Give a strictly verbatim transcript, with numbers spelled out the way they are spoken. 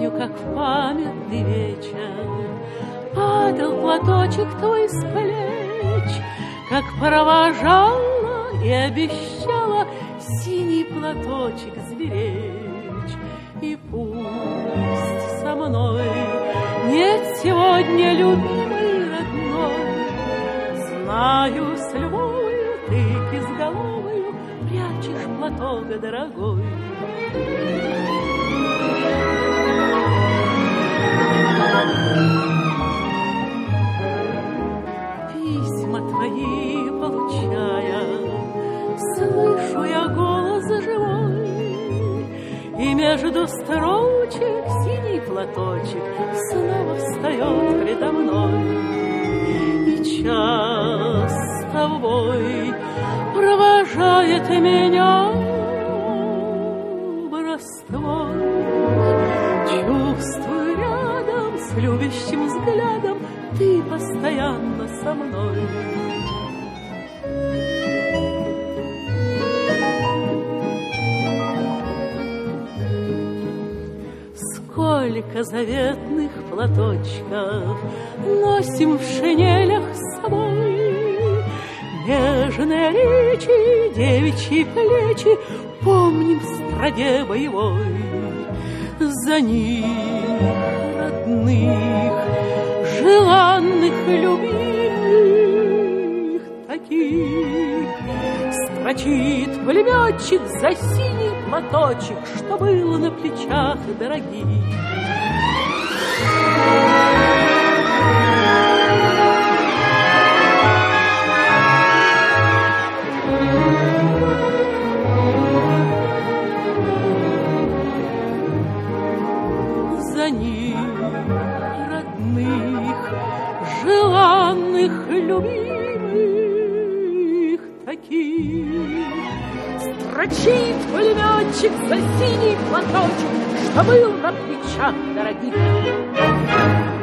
помню, как в памятный вечер падал платочек твой с плеч, как провожала и обещала синий платочек сберечь. И пусть со мной нет сегодня любимой родной, знаю, с любовью ты кизголовою прячешь платок дорогой. Письма твои получая, слышу я голос живой, и между строчек синий платочек снова встает предо мной. И час с тобой провожает меня образ твой. Чувствую рядом с любящим взглядом ты постоянно со мной. Сколько заветных платочков носим в шинелях с собой, нежные речи, девичьи плечи помним в страде боевой. За них, родных, желанных, любимых таких, строчит пулеметчик за синий платочек, что было на плечах дорогих. За них, родных, желанных, любимых таких, строчит пулеметчик за синий платочек, что был на плечах дорогих.